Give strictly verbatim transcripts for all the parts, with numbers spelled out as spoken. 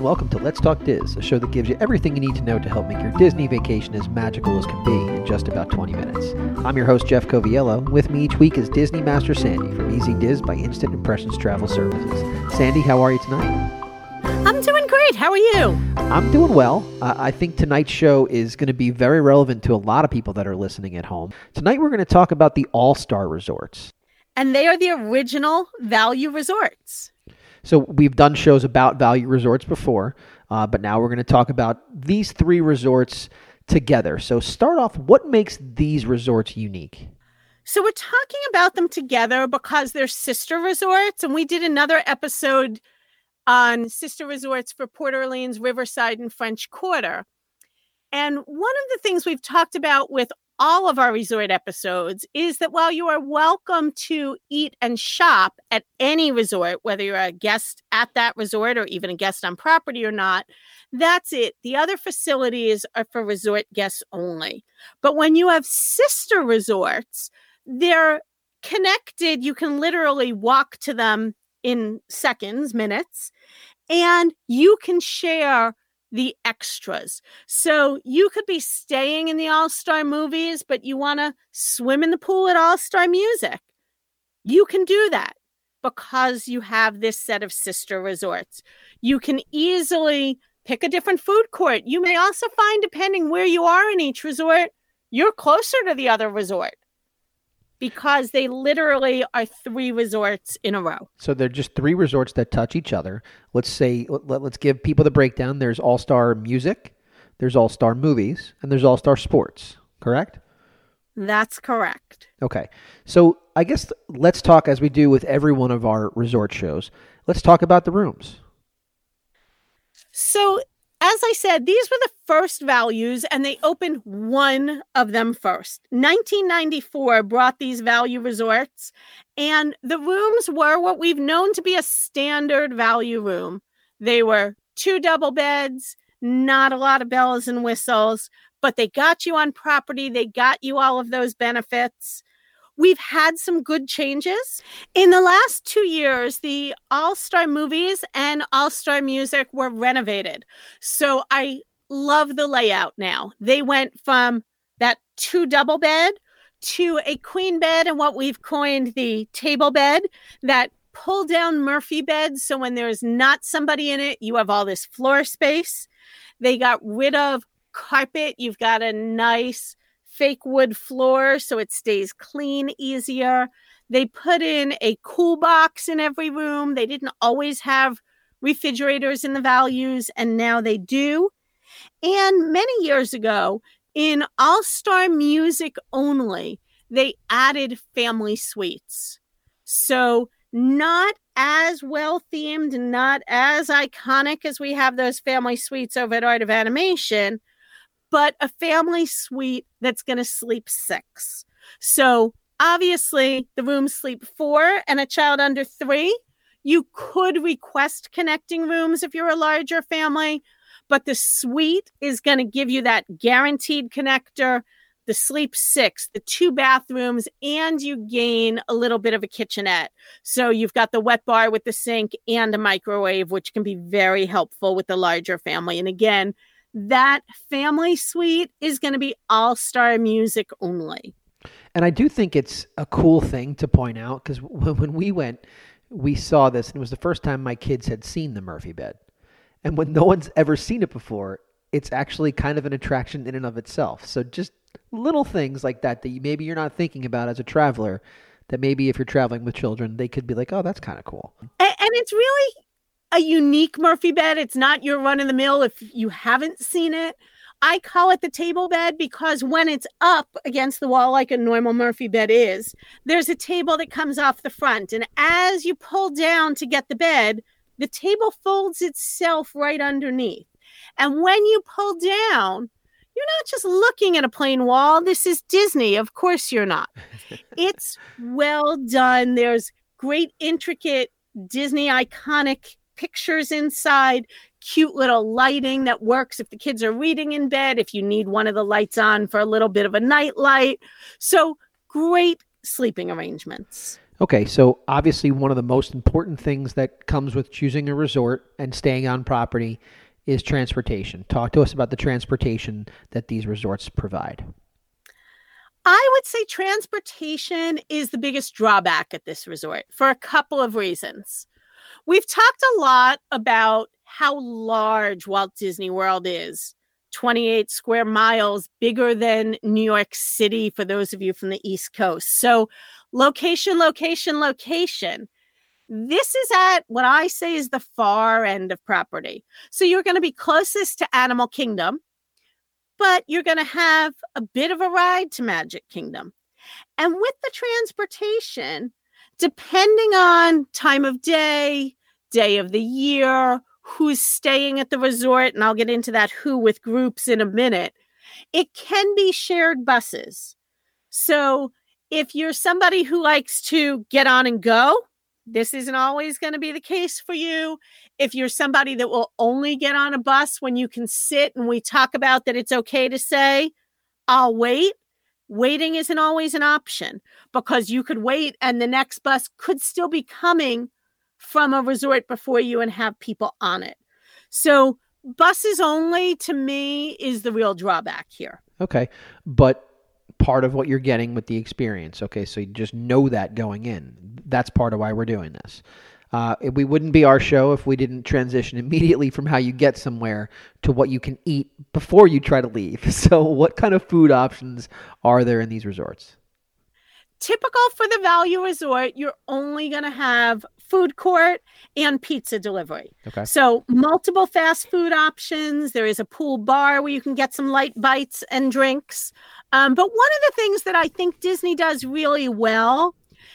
welcome to Let's Talk Diz, a show that gives you everything you need to know to help make your Disney vacation as magical as can be in just about twenty minutes. I'm your host, Jeff Coviello. With me each week is Disney Master Sandy from Easy Diz by Instant Impressions Travel Services. Sandy, how are you tonight? I'm doing great. How are you? I'm doing well. Uh, I think tonight's show is going to be very relevant to a lot of people that are listening at home. Tonight we're going to talk about the All-Star Resorts. And they are the original value resorts. So we've done shows about value resorts before, uh, but now we're going to talk about these three resorts together. So start off, what makes these resorts unique? So we're talking about them together because they're sister resorts, and we did another episode on sister resorts for Port Orleans, Riverside, and French Quarter. And one of the things we've talked about with all of our resort episodes is that while you are welcome to eat and shop at any resort, whether you're a guest at that resort or even a guest on property or not, that's it. The other facilities are for resort guests only. But when you have sister resorts, they're connected. You can literally walk to them in seconds, minutes, and you can share the extras. So you could be staying in the All-Star Movies, but you want to swim in the pool at All-Star Music. You can do that because you have this set of sister resorts. You can easily pick a different food court. You may also find, depending where you are in each resort, you're closer to the other resort because they literally are three resorts in a row. So they're just three resorts that touch each other. Let's say, let, let's give people the breakdown. There's All-Star Music, there's All-Star Movies, and there's All-Star Sports, correct? That's correct. Okay. So I guess let's talk, as we do with every one of our resort shows, let's talk about the rooms. So as I said, these were the first values, and they opened one of them first. nineteen ninety-four brought these value resorts, and the rooms were what we've known to be a standard value room. They were two double beds, not a lot of bells and whistles, but they got you on property. They got you all of those benefits. We've had some good changes. In the last two years, the All-Star Movies and All-Star Music were renovated. So I love the layout now. They went from that two double bed to a queen bed and what we've coined the table bed, that pull down Murphy bed. So when there's not somebody in it, you have all this floor space. They got rid of carpet. You've got a nice fake wood floor so it stays clean easier. They put in a cool box in every room. They didn't always have refrigerators in the values, and now they do. And many years ago, in All-Star Music only, they added family suites. So not as well themed, not as iconic as we have those family suites over at Art of Animation, but a family suite that's going to sleep six. So obviously the rooms sleep four and a child under three. You could request connecting rooms if you're a larger family, but the suite is going to give you that guaranteed connector, the sleep six, the two bathrooms, and you gain a little bit of a kitchenette. So you've got the wet bar with the sink and a microwave, which can be very helpful with the larger family. And again, that family suite is going to be All-Star Music only. And I do think it's a cool thing to point out because when we went, we saw this, and it was the first time my kids had seen the Murphy bed. And when no one's ever seen it before, it's actually kind of an attraction in and of itself. So just little things like that that you, maybe you're not thinking about as a traveler, that maybe if you're traveling with children, they could be like, oh, that's kind of cool. And, and it's really a unique Murphy bed. It's not your run-of-the-mill if you haven't seen it. I call it the table bed because when it's up against the wall like a normal Murphy bed is, there's a table that comes off the front. And as you pull down to get the bed, the table folds itself right underneath. And when you pull down, you're not just looking at a plain wall. This is Disney. Of course you're not. It's well done. There's great, intricate Disney iconic pictures inside, cute little lighting that works if the kids are reading in bed, if you need one of the lights on for a little bit of a night light. So great sleeping arrangements. Okay, so obviously one of the most important things that comes with choosing a resort and staying on property is transportation. Talk to us about the transportation that these resorts provide. I would say transportation is the biggest drawback at this resort for a couple of reasons. We've talked a lot about how large Walt Disney World is. twenty-eight square miles, bigger than New York City for those of you from the East Coast. So location, location, location. This is at what I say is the far end of property. So you're going to be closest to Animal Kingdom, but you're going to have a bit of a ride to Magic Kingdom. And with the transportation, depending on time of day, day of the year, who's staying at the resort, and I'll get into that who with groups in a minute, it can be shared buses. So if you're somebody who likes to get on and go, this isn't always going to be the case for you. If you're somebody that will only get on a bus when you can sit, and we talk about that it's okay to say, I'll wait, waiting isn't always an option, because you could wait and the next bus could still be coming from a resort before you and have people on it. So buses only, to me, is the real drawback here. Okay, but part of what you're getting with the experience. Okay, so you just know that going in. That's part of why we're doing this. Uh, we wouldn't be our show if we didn't transition immediately from how you get somewhere to what you can eat before you try to leave. So what kind of food options are there in these resorts? Typical for the value resort, you're only going to have food court and pizza delivery. Okay. So multiple fast food options. There is a pool bar where you can get some light bites and drinks. Um, but one of the things that I think Disney does really well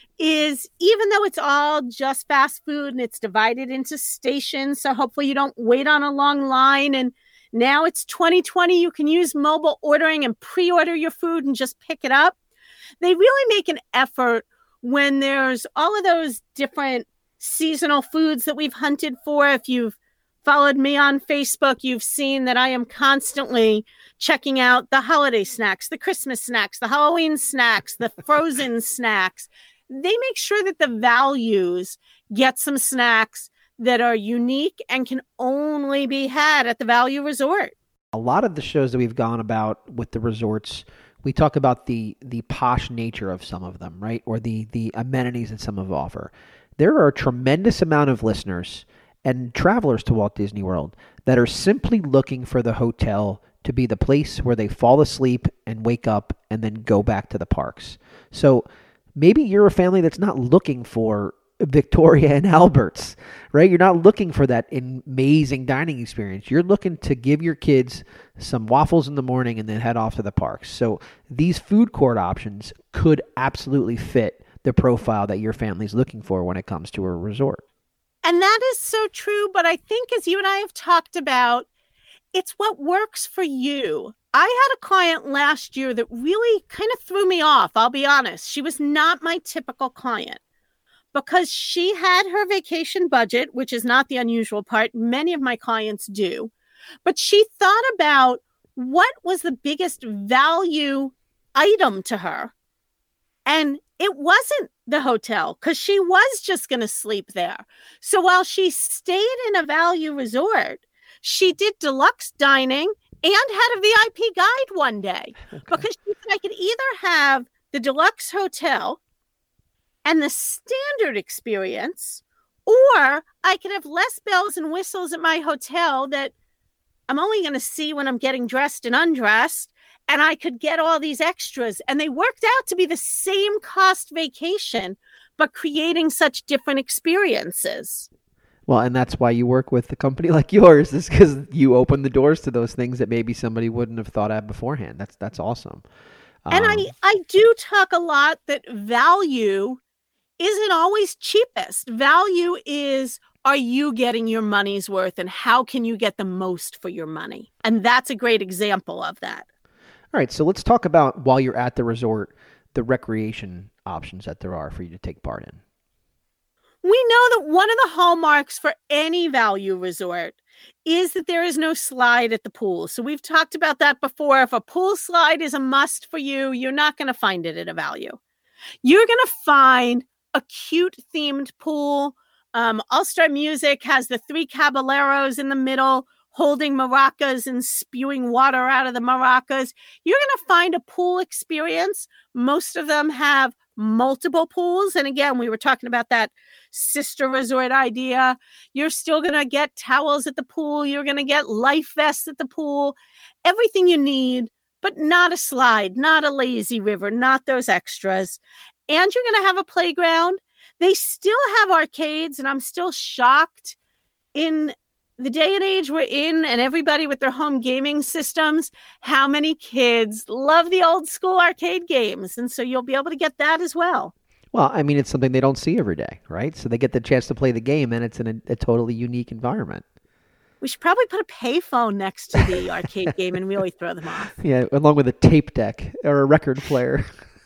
is, even though it's all just fast food and it's divided into stations, so hopefully you don't wait on a long line, and now it's twenty twenty, you can use mobile ordering and pre-order your food and just pick it up. They really make an effort when there's all of those different seasonal foods that we've hunted for. If you've followed me on Facebook, you've seen that I am constantly checking out the holiday snacks, the Christmas snacks, the Halloween snacks, the frozen snacks. They make sure that the values get some snacks that are unique and can only be had at the value resort. A lot of the shows that we've gone about with the resorts, we talk about the the posh nature of some of them, right? Or the the amenities that some of offer. There are a tremendous amount of listeners and travelers to Walt Disney World that are simply looking for the hotel to be the place where they fall asleep and wake up and then go back to the parks. So maybe you're a family that's not looking for Victoria and Albert's, right? You're not looking for that amazing dining experience. You're looking to give your kids some waffles in the morning and then head off to the parks. So these food court options could absolutely fit the profile that your family's looking for when it comes to a resort. And that is so true. But I think, as you and I have talked about, it's what works for you. I had a client last year that really kind of threw me off. I'll be honest. She was not my typical client, because she had her vacation budget, which is not the unusual part. Many of my clients do. But she thought about what was the biggest value item to her. And it wasn't the hotel, because she was just going to sleep there. So while she stayed in a value resort, she did deluxe dining and had a V I P guide one day. Okay. Because she said, I could either have the deluxe hotel and the standard experience, or I could have less bells and whistles at my hotel that I'm only going to see when I'm getting dressed and undressed, and I could get all these extras. And they worked out to be the same cost vacation, but creating such different experiences. Well, and that's why you work with a company like yours, is because you open the doors to those things that maybe somebody wouldn't have thought of beforehand. That's that's awesome. And um, I, I do talk a lot that value isn't always cheapest. Value is, are you getting your money's worth, and how can you get the most for your money? And that's a great example of that. All right, so let's talk about, while you're at the resort, the recreation options that there are for you to take part in. We know that one of the hallmarks for any value resort is that there is no slide at the pool. So we've talked about that before. If a pool slide is a must for you, you're not going to find it at a value. You're going to find a cute themed pool. Um, All-Star Music has the three caballeros in the middle holding maracas and spewing water out of the maracas. You're going to find a pool experience. Most of them have multiple pools. And again, we were talking about that sister resort idea. You're still going to get towels at the pool. You're going to get life vests at the pool. Everything you need, but not a slide, not a lazy river, not those extras. And you're going to have a playground. They still have arcades, and I'm still shocked in the day and age we're in, and everybody with their home gaming systems, how many kids love the old school arcade games. And so you'll be able to get that as well. Well, I mean, it's something they don't see every day, right? So they get the chance to play the game, and it's in a, a totally unique environment. We should probably put a payphone next to the arcade game and really throw them off. Yeah, along with a tape deck or a record player.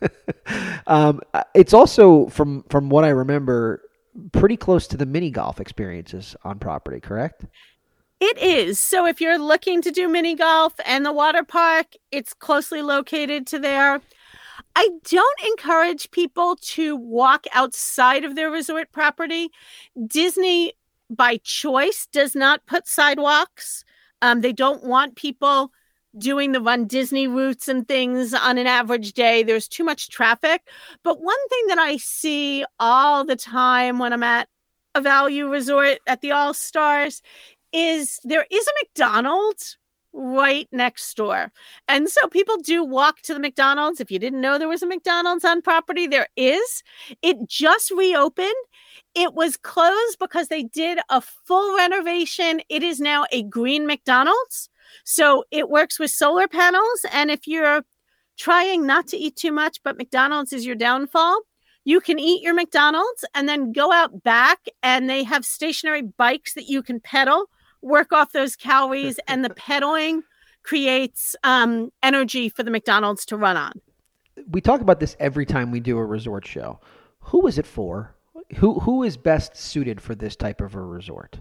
um, it's also, from from what I remember, pretty close to the mini golf experiences on property, correct? It is. So if you're looking to do mini golf and the water park, it's closely located to there. I don't encourage people to walk outside of their resort property. Disney, by choice, does not put sidewalks. Um, they don't want people doing the Run Disney routes and things on an average day. There's too much traffic. But one thing that I see all the time when I'm at a value resort at the All-Stars is there is a McDonald's right next door. And so people do walk to the McDonald's. If you didn't know there was a McDonald's on property, there is. It just reopened. It was closed because they did a full renovation. It is now a green McDonald's. So it works with solar panels. And if you're trying not to eat too much, but McDonald's is your downfall, you can eat your McDonald's and then go out back, and they have stationary bikes that you can pedal, work off those calories, and the pedaling creates um, energy for the McDonald's to run on. We talk about this every time we do a resort show. Who is it for? Who Who is best suited for this type of a resort?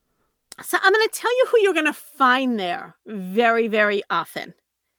So I'm going to tell you who you're going to find there very, very often.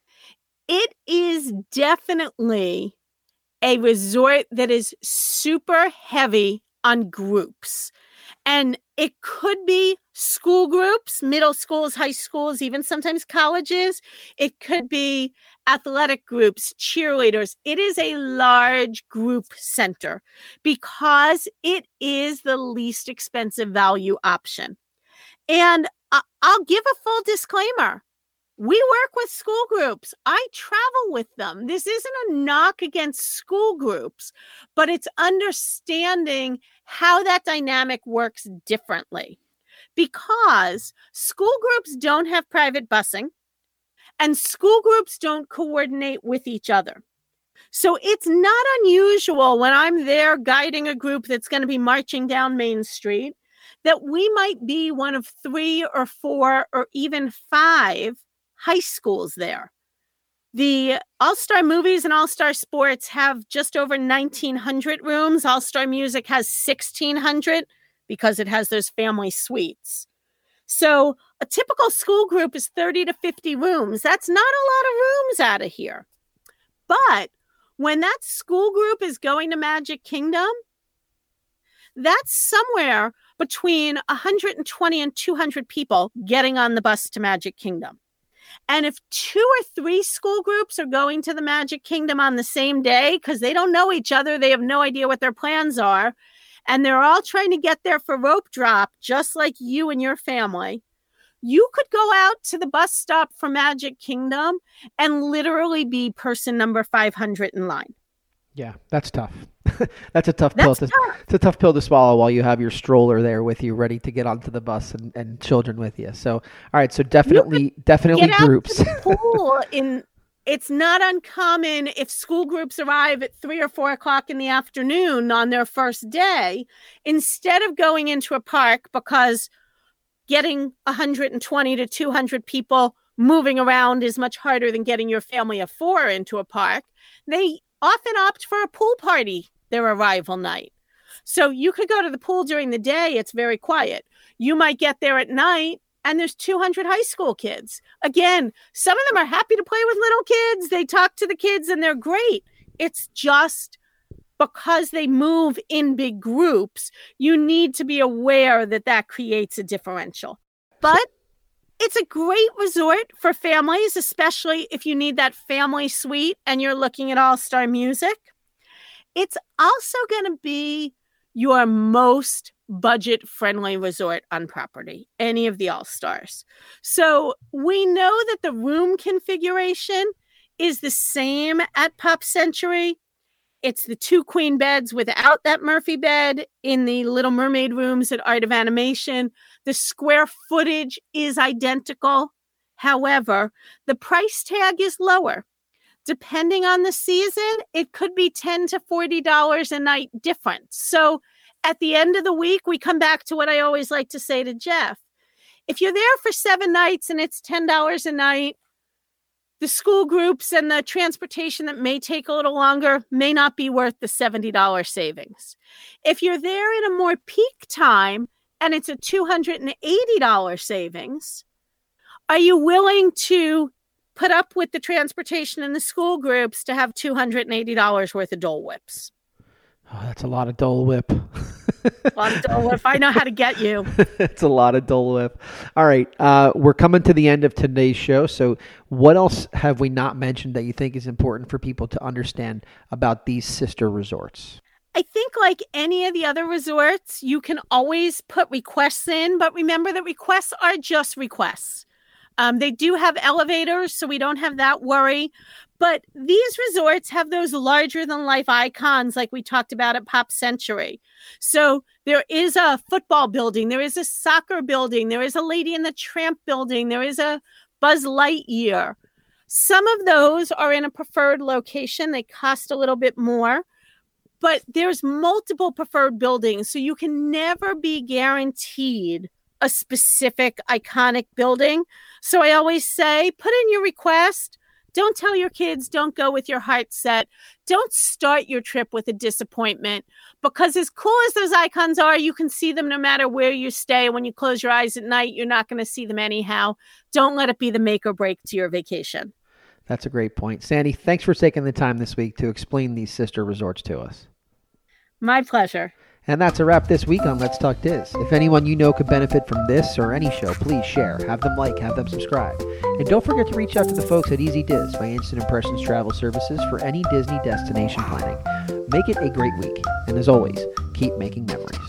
It is definitely a resort that is super heavy on groups. And it could be school groups, middle schools, high schools, even sometimes colleges. It could be athletic groups, cheerleaders. It is a large group center because it is the least expensive value option. And I'll give a full disclaimer. We work with school groups. I travel with them. This isn't a knock against school groups, but it's understanding how that dynamic works differently. Because school groups don't have private busing, and school groups don't coordinate with each other. So it's not unusual when I'm there guiding a group that's going to be marching down Main Street that we might be one of three or four or even five high schools there. The All-Star Movies and All-Star Sports have just over nineteen hundred rooms. All-Star Music has sixteen hundred because it has those family suites. So a typical school group is thirty to fifty rooms. That's not a lot of rooms out of here. But when that school group is going to Magic Kingdom, that's somewhere between one hundred twenty and two hundred people getting on the bus to Magic Kingdom. And if two or three school groups are going to the Magic Kingdom on the same day because they don't know each other, they have no idea what their plans are, and they're all trying to get there for rope drop, just like you and your family, you could go out to the bus stop for Magic Kingdom and literally be person number five hundred in line. Yeah, that's tough. That's a tough That's pill. To, tough. It's a tough pill to swallow while you have your stroller there with you, ready to get onto the bus, and, and children with you. So, all right. So definitely, definitely Get out groups. to the pool in. It's not uncommon if school groups arrive at three or four o'clock in the afternoon on their first day, instead of going into a park, because getting one hundred twenty to two hundred people moving around is much harder than getting your family of four into a park. They often opt for a pool party their arrival night. So you could go to the pool during the day. It's very quiet. You might get there at night and there's two hundred high school kids. Again, some of them are happy to play with little kids. They talk to the kids and they're great. It's just because they move in big groups, you need to be aware that that creates a differential. But it's a great resort for families, especially if you need that family suite and you're looking at all-star music. It's also going to be your most budget-friendly resort on property, any of the all-stars. So we know that the room configuration is the same at Pop Century. It's the two queen beds without that Murphy bed in the Little Mermaid rooms at Art of Animation. The square footage is identical. However, the price tag is lower. Depending on the season, it could be ten to forty dollars a night difference. So at the end of the week, we come back to what I always like to say to Jeff. If you're there for seven nights and it's ten dollars a night, the school groups and the transportation that may take a little longer may not be worth the seventy dollars savings. If you're there in a more peak time and it's a two hundred eighty dollars savings, are you willing to put up with the transportation and the school groups to have two hundred eighty dollars worth of Dole Whips? Oh, that's a lot of Dole Whip. A lot of Dole Whip. I know how to get you. It's a lot of Dole Whip. All right. Uh, we're coming to the end of today's show. So what else have we not mentioned that you think is important for people to understand about these sister resorts? I think like any of the other resorts, you can always put requests in, but remember that requests are just requests. Um, they do have elevators, so we don't have that worry. But these resorts have those larger-than-life icons like we talked about at Pop Century. So there is a football building. There is a soccer building. There is a Lady and the Tramp building. There is a Buzz Lightyear. Some of those are in a preferred location. They cost a little bit more. But there's multiple preferred buildings, so you can never be guaranteed a specific iconic building. So I always say, put in your request. Don't tell your kids, don't go with your heart set. Don't start your trip with a disappointment, because as cool as those icons are, you can see them no matter where you stay. When you close your eyes at night, you're not going to see them anyhow. Don't let it be the make or break to your vacation. That's a great point. Sandy, thanks for taking the time this week to explain these sister resorts to us. My pleasure. And that's a wrap this week on Let's Talk Diz. If anyone you know could benefit from this or any show, please share, have them like, have them subscribe. And don't forget to reach out to the folks at Easy Diz, my Instant Impressions travel services, for any Disney destination planning. Make it a great week. And as always, keep making memories.